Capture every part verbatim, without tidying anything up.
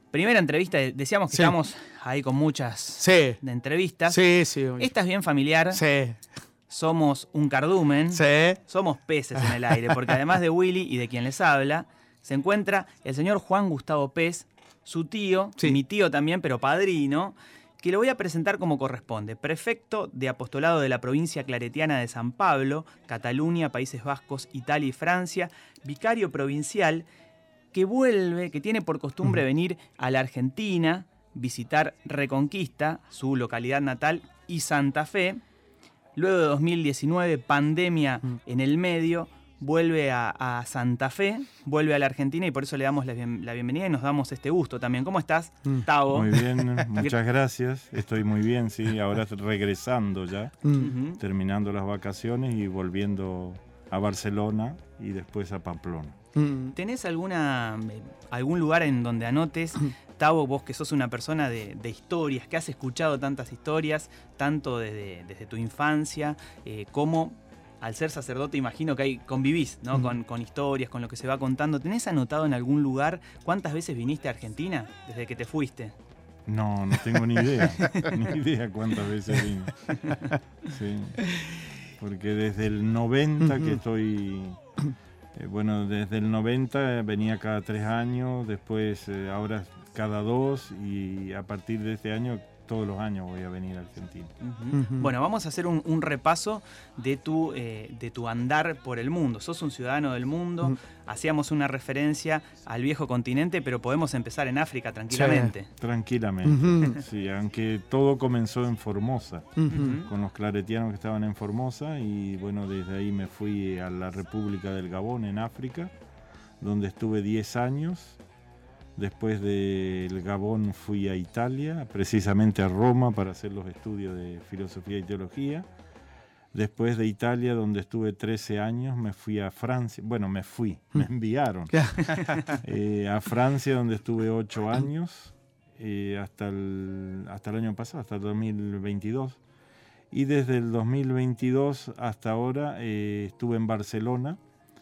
Primera entrevista, decíamos que Sí. estamos ahí con muchas Sí. de entrevistas. Sí, sí. Esta es bien familiar. Sí. Somos un cardumen. Sí. Somos peces en el aire, porque además de Willy y de quien les habla, se encuentra el señor Juan Gustavo Pez, su tío, Sí. mi tío también, pero padrino, que lo voy a presentar como corresponde. Prefecto de apostolado de la provincia claretiana de San Pablo, Cataluña, Países Vascos, Italia y Francia, vicario provincial, que vuelve, que tiene por costumbre venir a la Argentina, visitar Reconquista, su localidad natal, y Santa Fe. Luego de dos mil diecinueve, pandemia en el medio, vuelve a, a Santa Fe, vuelve a la Argentina y por eso le damos la, bien, la bienvenida y nos damos este gusto también. ¿Cómo estás, Tavo? Muy bien, muchas gracias. Estoy muy bien, sí. Ahora regresando ya, Ujú. terminando las vacaciones y volviendo a Barcelona y después a Pamplona. Mm. ¿Tenés alguna, eh, algún lugar en donde anotes, Tavo, vos que sos una persona de, de historias, que has escuchado tantas historias, tanto desde, desde tu infancia, eh, como al ser sacerdote imagino que hay, convivís, ¿no? Mm. con, con historias, con lo que se va contando? ¿Tenés anotado en algún lugar cuántas veces viniste a Argentina desde que te fuiste? No, no tengo ni idea, ni idea cuántas veces vine. Sí. Porque desde el noventa que estoy... Eh, bueno, desde el noventa venía cada tres años, después eh, ahora cada dos y a partir de este año todos los años voy a venir a Argentina. Ujú. Ujú. Bueno, vamos a hacer un, un repaso de tu, eh, de tu andar por el mundo. Sos un ciudadano del mundo, Ujú. hacíamos una referencia al viejo continente, pero podemos empezar en África tranquilamente. Tranquilamente, Ujú. sí, aunque todo comenzó en Formosa, Ujú. con los claretianos que estaban en Formosa y bueno, desde ahí me fui a la República del Gabón en África, donde estuve diez años. Después del Gabón fui a Italia, precisamente a Roma para hacer los estudios de filosofía y teología. Después de Italia, donde estuve trece años, me fui a Francia. Bueno, me fui, me enviaron. Eh, a Francia, donde estuve ocho años, eh, hasta, el, hasta el año pasado, hasta el dos mil veintidós. Y desde el dos mil veintidós hasta ahora eh, estuve en Barcelona,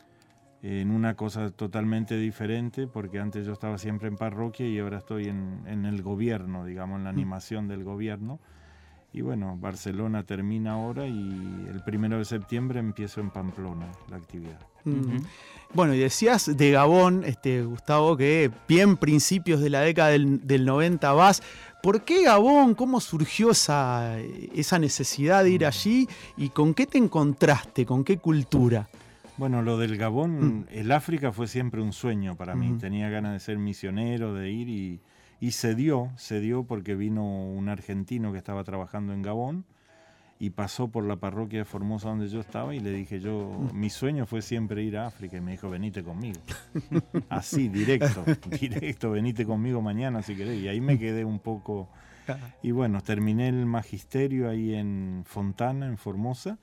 en una cosa totalmente diferente, porque antes yo estaba siempre en parroquia y ahora estoy en, en el gobierno, digamos, en la animación del gobierno. Y bueno, Barcelona termina ahora y el primero de septiembre empiezo en Pamplona la actividad. Mm. Bueno, y decías de Gabón, este, Gustavo, que bien principios de la década del, del noventa vas. ¿Por qué Gabón? ¿Cómo surgió esa, esa necesidad de ir allí? ¿Y con qué te encontraste? ¿Con qué cultura? Bueno, lo del Gabón, Mm. el África fue siempre un sueño para mí. Mm. Tenía ganas de ser misionero, de ir y, y se dio, se dio porque vino un argentino que estaba trabajando en Gabón y pasó por la parroquia de Formosa donde yo estaba y le dije yo, mi sueño fue siempre ir a África y me dijo, venite conmigo. Así, directo, directo, venite conmigo mañana si querés. Y ahí me quedé un poco... Y bueno, terminé el magisterio ahí en Fontana, en Formosa.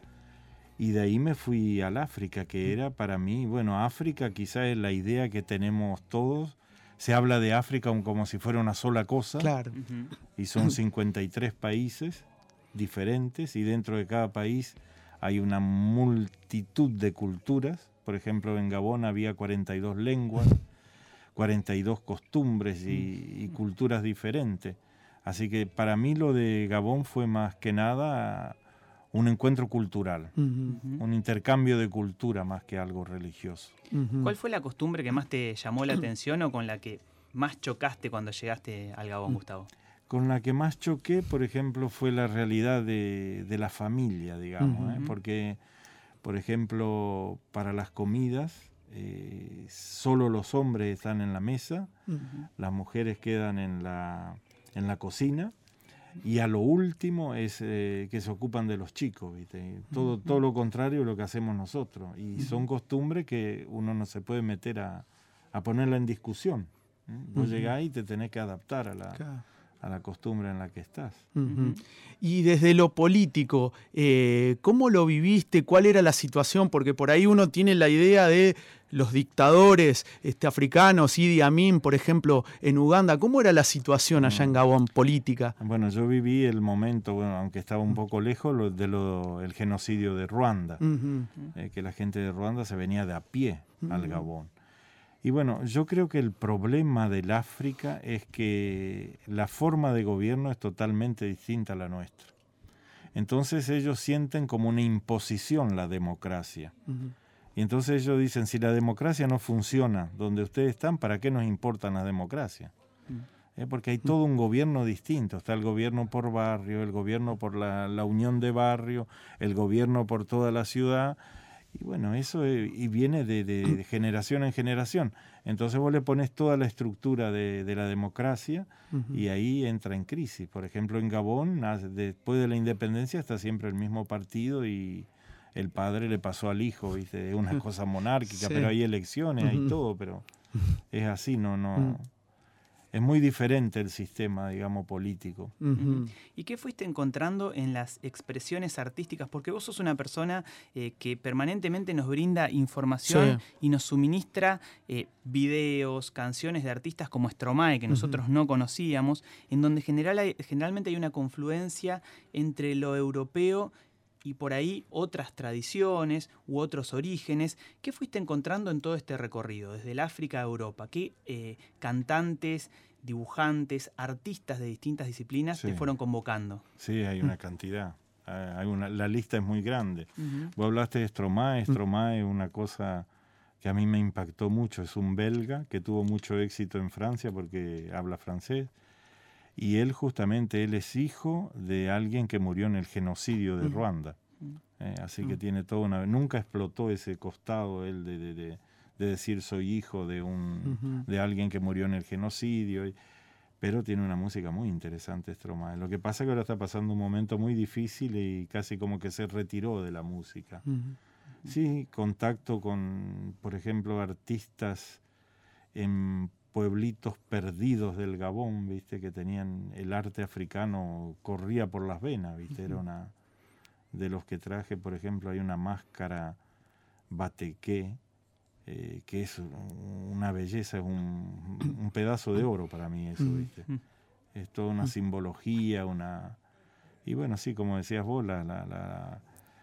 Y de ahí me fui al África, que era para mí, bueno, África quizás es la idea que tenemos todos. Se habla de África como si fuera una sola cosa. Claro. Ujú. Y son cincuenta y tres países diferentes y dentro de cada país hay una multitud de culturas. Por ejemplo, en Gabón había cuarenta y dos lenguas, cuarenta y dos costumbres y, y culturas diferentes. Así que para mí lo de Gabón fue más que nada un encuentro cultural, Ujú. un intercambio de cultura más que algo religioso. Ujú. ¿Cuál fue la costumbre que más te llamó la atención o con la que más chocaste cuando llegaste al Gabón, Gustavo? Con la que más choqué, por ejemplo, fue la realidad de, de la familia, digamos, ¿eh? Ujú. Porque, por ejemplo, para las comidas, eh, solo los hombres están en la mesa, Ujú. las mujeres quedan en la, en la cocina, y a lo último es eh, que se ocupan de los chicos, ¿viste? Todo, todo lo contrario de lo que hacemos nosotros. Y son costumbres que uno no se puede meter a, a ponerla en discusión. ¿eh? Vos Ujú. llegás y te tenés que adaptar a la, Claro. a la costumbre en la que estás. Ujú. Y desde lo político, eh, ¿cómo lo viviste? ¿Cuál era la situación? Porque por ahí uno tiene la idea de los dictadores este, africanos, Idi Amin, por ejemplo, en Uganda. ¿Cómo era la situación allá en Gabón, política? Bueno, yo viví el momento, bueno, aunque estaba un poco lejos, lo, de lo, el genocidio de Ruanda, Ujú. eh, que la gente de Ruanda se venía de a pie al Ujú. Gabón. Y bueno, yo creo que el problema del África es que la forma de gobierno es totalmente distinta a la nuestra. Entonces ellos sienten como una imposición la democracia. Uh-huh. Y entonces ellos dicen, si la democracia no funciona donde ustedes están, ¿para qué nos importan las democracias? Uh-huh. ¿Eh? Porque hay todo un gobierno distinto. Está el gobierno por barrio, el gobierno por la, la unión de barrio, el gobierno por toda la ciudad. Y bueno, eso y viene de, de, de generación en generación. Entonces vos le pones toda la estructura de, de la democracia uh-huh. y ahí entra en crisis. Por ejemplo, en Gabón, después de la independencia, está siempre el mismo partido y el padre le pasó al hijo, ¿viste? Es una cosa monárquica, sí. pero hay elecciones, uh-huh. hay todo, pero es así, no, no. Uh-huh. Es muy diferente el sistema, digamos, político. Uh-huh. ¿Y qué fuiste encontrando en las expresiones artísticas? Porque vos sos una persona eh, que permanentemente nos brinda información sí. y nos suministra eh, videos, canciones de artistas como Stromae, que uh-huh. nosotros no conocíamos, en donde general hay, generalmente hay una confluencia entre lo europeo y por ahí otras tradiciones u otros orígenes. ¿Qué fuiste encontrando en todo este recorrido, desde el África a Europa? ¿Qué eh, cantantes, dibujantes, artistas de distintas disciplinas sí. te fueron convocando? Sí, hay una cantidad. Hay una, la lista es muy grande. Uh-huh. Vos hablaste de Stromae. Stromae es una cosa que a mí me impactó mucho. Es un belga que tuvo mucho éxito en Francia porque habla francés. Y él justamente, él es hijo de alguien que murió en el genocidio de Ruanda. Eh, así que tiene toda una... Nunca explotó ese costado él de, de, de, de decir soy hijo de, un, uh-huh. de alguien que murió en el genocidio. Y, pero tiene una música muy interesante, Stromae. Lo que pasa es que ahora está pasando un momento muy difícil y casi como que se retiró de la música. Uh-huh. Sí, contacto con, por ejemplo, artistas en pueblitos perdidos del Gabón, viste, que tenían el arte africano, corría por las venas, viste, era una de los que traje, por ejemplo, hay una máscara batequé, eh, que es una belleza, es un, un pedazo de oro para mí eso, viste, es toda una simbología, una, y bueno, sí, como decías vos, la, la, la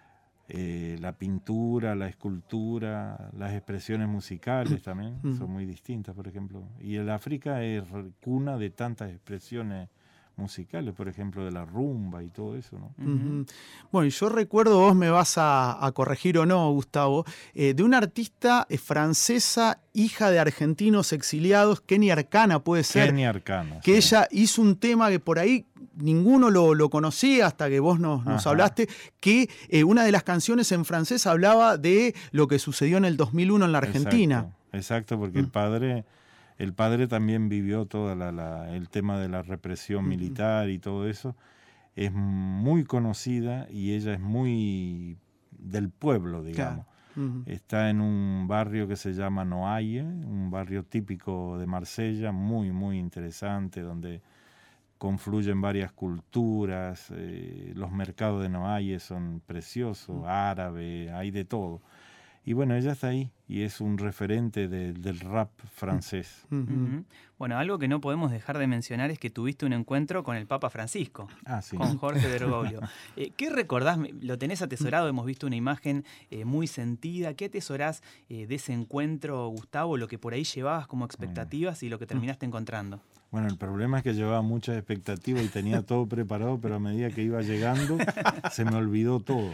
Eh, la pintura, la escultura, las expresiones musicales también uh-huh. son muy distintas, por ejemplo. Y el África es cuna de tantas expresiones musicales, por ejemplo, de la rumba y todo eso, ¿no? Uh-huh. Bueno, y yo recuerdo, vos me vas a, a corregir o no, Gustavo, eh, de una artista eh, francesa, hija de argentinos exiliados, Kenny Arcana puede ser. Kenny Arcana. Que sí. ella hizo un tema que por ahí ninguno lo, lo conocía hasta que vos nos, nos hablaste, que eh, una de las canciones en francés hablaba de lo que sucedió en el dos mil uno en la Argentina. Exacto, exacto porque mm. el padre... El padre también vivió todo la, la, el tema de la represión uh-huh. militar y todo eso. Es muy conocida y ella es muy del pueblo, digamos. Claro. Uh-huh. Está en un barrio que se llama Noailles, un barrio típico de Marsella, muy, muy interesante, donde confluyen varias culturas. Eh, los mercados de Noailles son preciosos, uh-huh. árabe, hay de todo. Y bueno, ella está ahí y es un referente de, del rap francés. Uh-huh. Uh-huh. Bueno, algo que no podemos dejar de mencionar es que tuviste un encuentro con el Papa Francisco, ah, sí. con Jorge Bergoglio. eh, ¿Qué recordás? Lo tenés atesorado, hemos visto una imagen eh, muy sentida. ¿Qué atesorás eh, de ese encuentro, Gustavo? Lo que por ahí llevabas como expectativas y lo que terminaste encontrando. Bueno, el problema es que llevaba muchas expectativas y tenía todo preparado, pero a medida que iba llegando se me olvidó todo.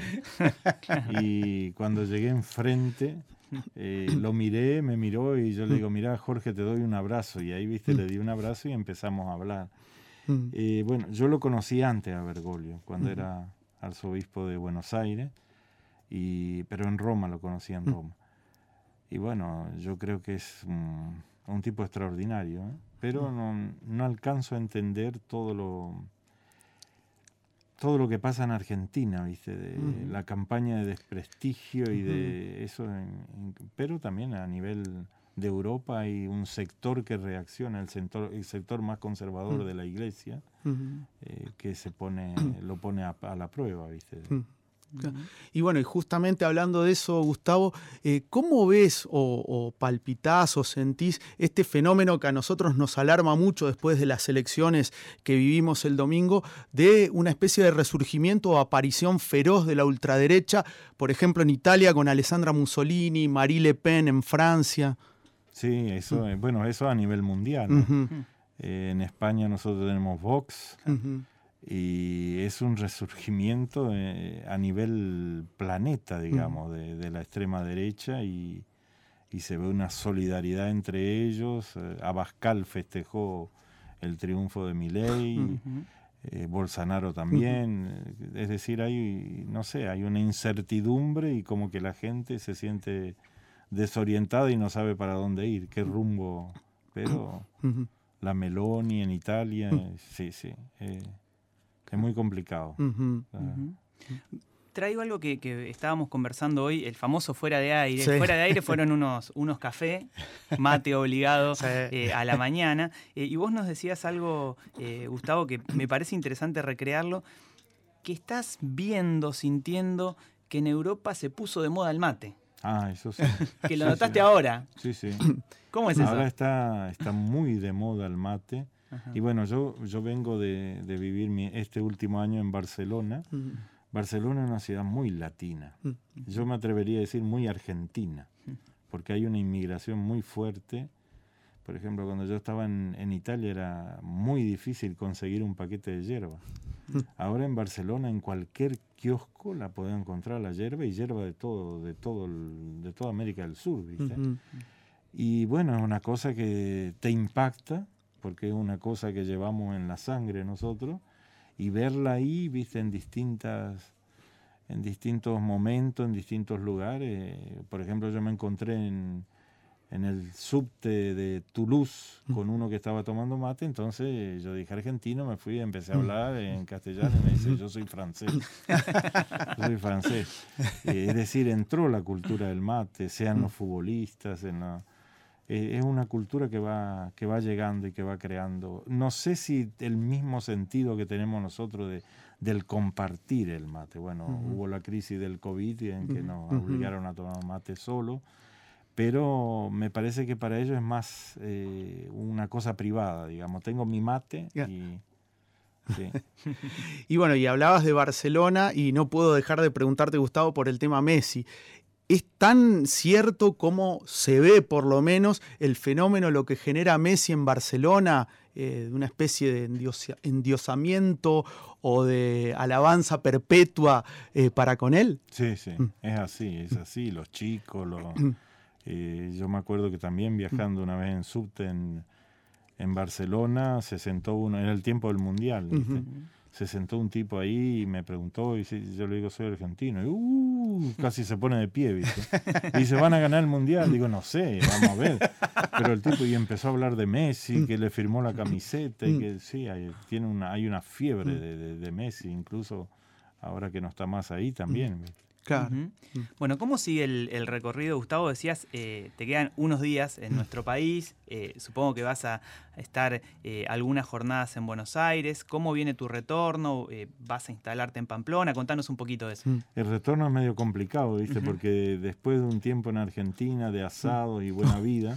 Y cuando llegué enfrente, eh, lo miré, me miró y yo le digo, mirá, Jorge, te doy un abrazo. Y ahí, viste, le di un abrazo y empezamos a hablar. Eh, bueno, yo lo conocí antes a Bergoglio, cuando era arzobispo de Buenos Aires, y, pero en Roma lo conocí en Roma. Y bueno, yo creo que es un, un tipo extraordinario, ¿eh? Pero no, no alcanzo a entender todo lo todo lo que pasa en Argentina, ¿viste? De uh-huh. la campaña de desprestigio y uh-huh. de eso, en, en, pero también a nivel de Europa hay un sector que reacciona, el sector, el sector más conservador uh-huh. de la Iglesia, uh-huh. eh, que se pone, lo pone a, a la prueba, ¿viste? Uh-huh. Y bueno, y justamente hablando de eso, Gustavo, eh, ¿cómo ves o, o palpitás o sentís este fenómeno que a nosotros nos alarma mucho después de las elecciones que vivimos el domingo, de una especie de resurgimiento o aparición feroz de la ultraderecha, por ejemplo en Italia con Alessandra Mussolini, Marie Le Pen en Francia? Sí, eso, uh-huh. bueno, eso a nivel mundial, ¿no? Uh-huh. eh, en España nosotros tenemos Vox, uh-huh. y es un resurgimiento eh, a nivel planeta, digamos, uh-huh. de, de la extrema derecha, y, y se ve una solidaridad entre ellos. Eh, Abascal festejó el triunfo de Milei, uh-huh. eh, Bolsonaro también. Uh-huh. Es decir, hay, no sé, hay una incertidumbre y como que la gente se siente desorientada y no sabe para dónde ir, qué rumbo. Pero uh-huh. la Meloni en Italia, uh-huh. sí, sí. Eh, es muy complicado. Uh-huh. Uh, uh-huh. Traigo algo que, que estábamos conversando hoy, el famoso fuera de aire. Sí. Fuera de aire fueron unos, unos cafés, mate obligado, sí. eh, a la mañana. Eh, y vos nos decías algo, eh, Gustavo, que me parece interesante recrearlo, que estás viendo, sintiendo que en Europa se puso de moda el mate. Ah, eso sí. Que lo sí, notaste sí. ahora. Sí, sí. ¿Cómo es eso? Ahora está, está muy de moda el mate. Ajá. Y bueno, yo, yo vengo de, de vivir mi, este último año en Barcelona. Uh-huh. Barcelona es una ciudad muy latina. Uh-huh. Yo me atrevería a decir muy argentina, uh-huh. porque hay una inmigración muy fuerte. Por ejemplo, cuando yo estaba en, en Italia era muy difícil conseguir un paquete de yerba. Uh-huh. Ahora en Barcelona, en cualquier kiosco la podés encontrar la yerba, y yerba de todo, de todo el, de toda América del Sur, ¿viste? Uh-huh. Y bueno, es una cosa que te impacta, porque es una cosa que llevamos en la sangre nosotros, y verla ahí, viste, en distintas, en distintos momentos, en distintos lugares. Por ejemplo, yo me encontré en, en el subte de Toulouse con uno que estaba tomando mate, entonces yo dije argentino, me fui y empecé a hablar en castellano, y me dice, yo soy francés. Yo soy francés. Eh, es decir, entró la cultura del mate, sean los futbolistas, en la... Eh, es una cultura que va, que va llegando y que va creando. No sé si el mismo sentido que tenemos nosotros de, del compartir el mate. Bueno, uh-huh. hubo la crisis del COVID en que nos uh-huh. obligaron a tomar mate solo, pero me parece que para ellos es más eh, una cosa privada, digamos. Tengo mi mate yeah. y... Sí. Y bueno, y hablabas de Barcelona y no puedo dejar de preguntarte, Gustavo, por el tema Messi. ¿Es tan cierto como se ve, por lo menos, el fenómeno, lo que genera Messi en Barcelona, eh, de una especie de endiosa, endiosamiento o de alabanza perpetua eh, para con él? Sí, sí, mm. es así, es así. Los chicos, los, eh, yo me acuerdo que también viajando una vez en subte en, en Barcelona, se sentó uno, era el tiempo del Mundial, ¿viste? Uh-huh. Se sentó un tipo ahí y me preguntó, y yo le digo, soy argentino, y uh, casi se pone de pie, ¿viste? Y dice, ¿van a ganar el Mundial? Digo, no sé, vamos a ver. Pero el tipo y empezó a hablar de Messi, que le firmó la camiseta, y que sí, hay, tiene una, hay una fiebre de, de, de Messi, incluso ahora que no está más ahí también, ¿viste? Claro. Uh-huh. Bueno, ¿cómo sigue el, el recorrido, Gustavo? Decías, eh, te quedan unos días en nuestro país, eh, supongo que vas a estar eh, algunas jornadas en Buenos Aires. ¿Cómo viene tu retorno? Eh, ¿Vas a instalarte en Pamplona? Contanos un poquito de eso. El retorno es medio complicado, ¿viste? Uh-huh. Porque después de un tiempo en Argentina, de asados y buena vida,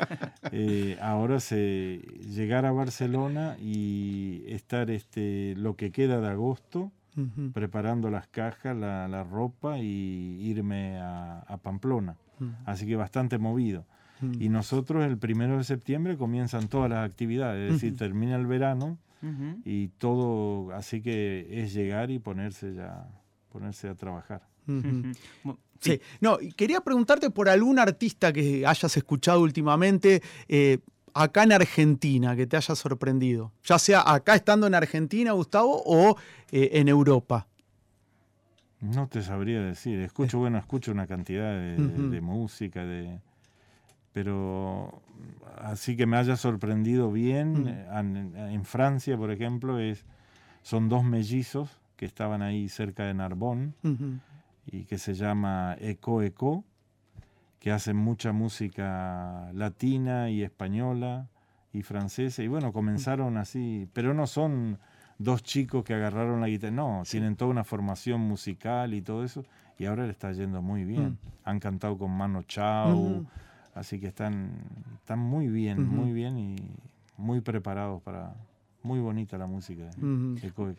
eh, ahora se llegar a Barcelona y estar este, lo que queda de agosto, Uh-huh. preparando las cajas, la, la ropa, y irme a, a Pamplona. Uh-huh. Así que bastante movido. Uh-huh. Y nosotros el primero de septiembre comienzan todas las actividades, es decir, uh-huh. termina el verano uh-huh. y todo, así que es llegar y ponerse ya, ponerse a trabajar. Uh-huh. Sí. Sí. No, quería preguntarte por algún artista que hayas escuchado últimamente, eh, acá en Argentina, que te haya sorprendido. Ya sea acá estando en Argentina, Gustavo, o eh, en Europa. No te sabría decir. Escucho, bueno, escucho una cantidad de, uh-huh. de, de música, de, pero así que me haya sorprendido bien. Uh-huh. En, en Francia, por ejemplo, es, son dos mellizos que estaban ahí cerca de Narbonne, uh-huh. y que se llama Eco Eco, que hacen mucha música latina y española y francesa, y bueno, comenzaron así, pero no son dos chicos que agarraron la guitarra, no, sí. tienen toda una formación musical y todo eso, y ahora le está yendo muy bien. Mm. Han cantado con Mano Chao, uh-huh. así que están, están muy bien, uh-huh. muy bien y muy preparados para... Muy bonita la música, uh-huh. Eco Eco.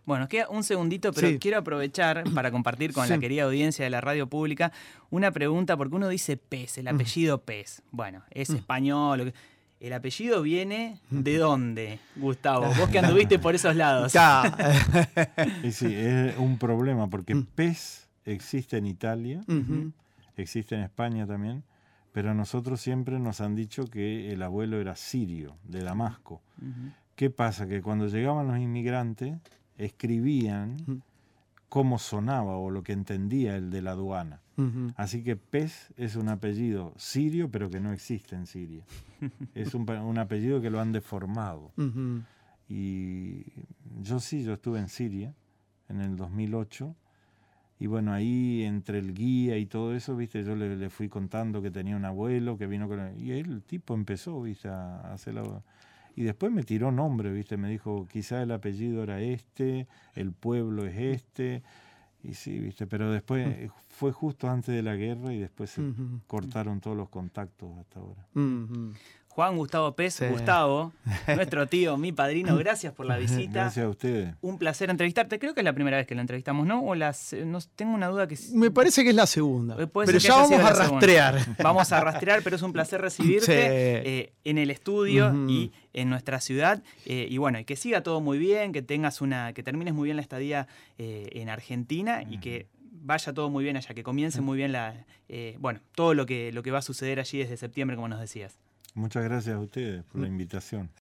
Bueno, nos queda un segundito, pero Sí. quiero aprovechar para compartir con Sí. la querida audiencia de la radio pública una pregunta, porque uno dice Pez, el apellido Pez. Bueno, es español. lo que- ¿El apellido viene de dónde, Gustavo? Vos que anduviste por esos lados. Ya. Y sí, es un problema porque Mm. pez existe en Italia, Ujú. existe en España también, pero a nosotros siempre nos han dicho que el abuelo era sirio, de Damasco. Ujú. ¿Qué pasa? Que cuando llegaban los inmigrantes, escribían Ujú. cómo sonaba o lo que entendía el de la aduana. Ujú. Así que Pez es un apellido sirio, pero que no existe en Siria. Es un, pa- un apellido que lo han deformado. Ujú. Y yo sí, yo estuve en Siria en el dos mil ocho. Y bueno, ahí entre el guía y todo eso, viste, yo le, le fui contando que tenía un abuelo que vino con... Y él, el tipo empezó, viste, a hacer la... Y después me tiró nombre, viste, me dijo, quizá el apellido era este, el pueblo es este... Y sí, viste, pero después eh, fue justo antes de la guerra y después se Ujú. cortaron todos los contactos hasta ahora. Ujú. Juan Gustavo Pez, Sí. Gustavo, nuestro tío, mi padrino, gracias por la visita. Gracias a ustedes. Un placer entrevistarte. Creo que es la primera vez que lo entrevistamos, ¿no? O las, no tengo una duda que... Me parece que es la segunda. Eh, puede Pero ser que ya haya vamos sido a la segunda. rastrear. Vamos a rastrear, pero es un placer recibirte Sí. eh, en el estudio Ujú. y en nuestra ciudad. Eh, y bueno, y que siga todo muy bien, que tengas una, que termines muy bien la estadía eh, en Argentina y que vaya todo muy bien allá, que comience muy bien la, eh, bueno, todo lo que, lo que va a suceder allí desde septiembre, como nos decías. Muchas gracias a ustedes por la invitación.